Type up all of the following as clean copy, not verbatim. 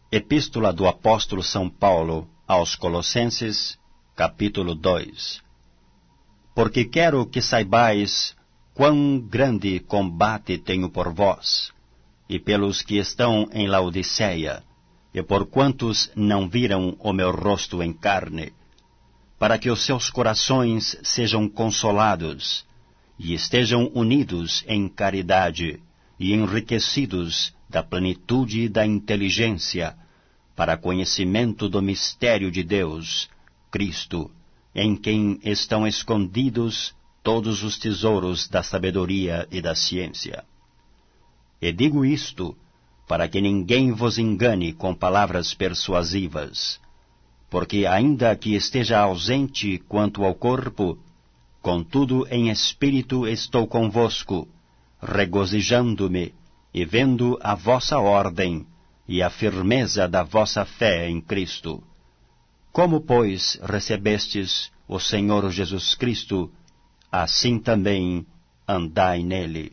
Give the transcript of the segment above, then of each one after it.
Epístola do Apóstolo São Paulo aos Colossenses, capítulo 2. Porque quero que saibais quão grande combate tenho por vós, e pelos que estão em Laodiceia, e por quantos não viram o meu rosto em carne, para que os seus corações sejam consolados, e estejam unidos em caridade, e enriquecidos da plenitude da inteligência, para conhecimento do mistério de Deus, Cristo, em quem estão escondidos todos os tesouros da sabedoria e da ciência. E digo isto, para que ninguém vos engane com palavras persuasivas, porque ainda que esteja ausente quanto ao corpo, contudo em espírito estou convosco, regozijando-me, e vendo a vossa ordem, e a firmeza da vossa fé em Cristo. Como, pois, recebestes o Senhor Jesus Cristo, assim também andai nele,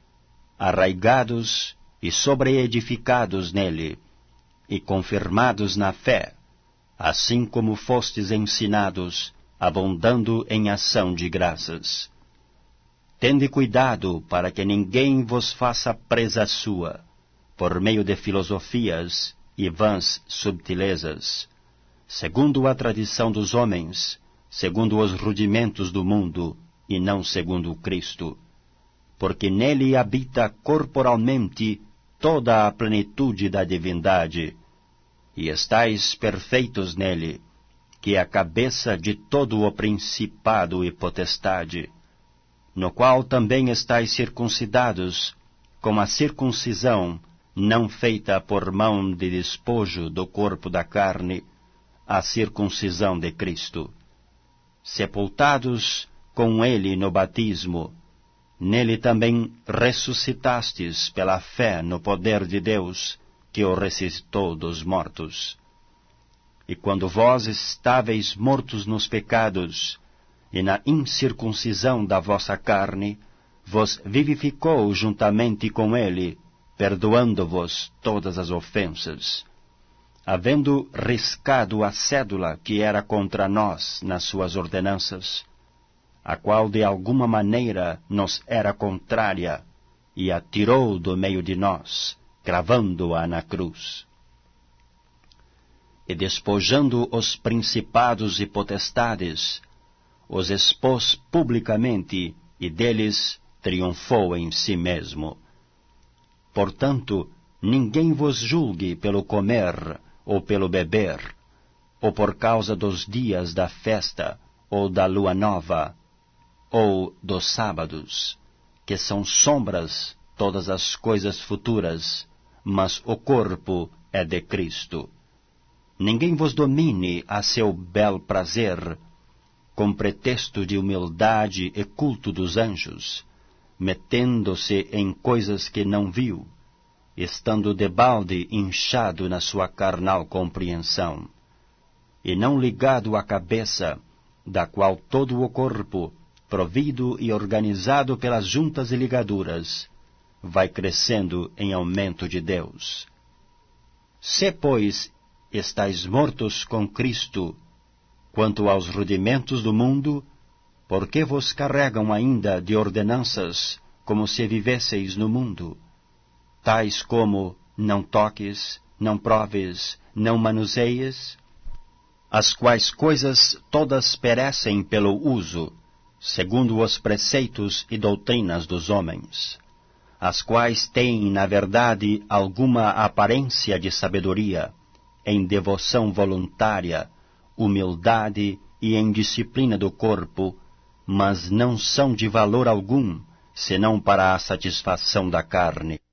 arraigados e sobreedificados nele, e confirmados na fé, assim como fostes ensinados, abundando em ação de graças. Tende cuidado para que ninguém vos faça presa sua, por meio de filosofias e vãs subtilezas, segundo a tradição dos homens, segundo os rudimentos do mundo, e não segundo Cristo, porque nele habita corporalmente toda a plenitude da divindade, e estáis perfeitos nele, que é a cabeça de todo o principado e potestade, no qual também estáis circuncidados, com a circuncisão não feita por mão de despojo do corpo da carne, a circuncisão de Cristo, sepultados com ele no batismo, nele também ressuscitastes pela fé no poder de Deus, que o ressuscitou dos mortos. E quando vós estáveis mortos nos pecados, e na incircuncisão da vossa carne, vos vivificou juntamente com ele, perdoando-vos todas as ofensas, havendo riscado a cédula que era contra nós nas suas ordenanças, a qual de alguma maneira nos era contrária, e a tirou do meio de nós, cravando-a na cruz. E despojando os principados e potestades, os expôs publicamente, e deles triunfou em si mesmo. Portanto, ninguém vos julgue pelo comer, ou pelo beber, ou por causa dos dias da festa, ou da lua nova, ou dos sábados, que são sombras todas as coisas futuras, mas o corpo é de Cristo. Ninguém vos domine a seu bel prazer, com pretexto de humildade e culto dos anjos, metendo-se em coisas que não viu, estando debalde inchado na sua carnal compreensão, e não ligado à cabeça, da qual todo o corpo, provido e organizado pelas juntas e ligaduras, vai crescendo em aumento de Deus. Se, pois, estáis mortos com Cristo, quanto aos rudimentos do mundo, por que vos carregam ainda de ordenanças, como se vivesseis no mundo? Tais como, não toques, não proves, não manuseies, as quais coisas todas perecem pelo uso, segundo os preceitos e doutrinas dos homens, as quais têm, na verdade, alguma aparência de sabedoria, em devoção voluntária, humildade e em disciplina do corpo, mas não são de valor algum, senão para a satisfação da carne.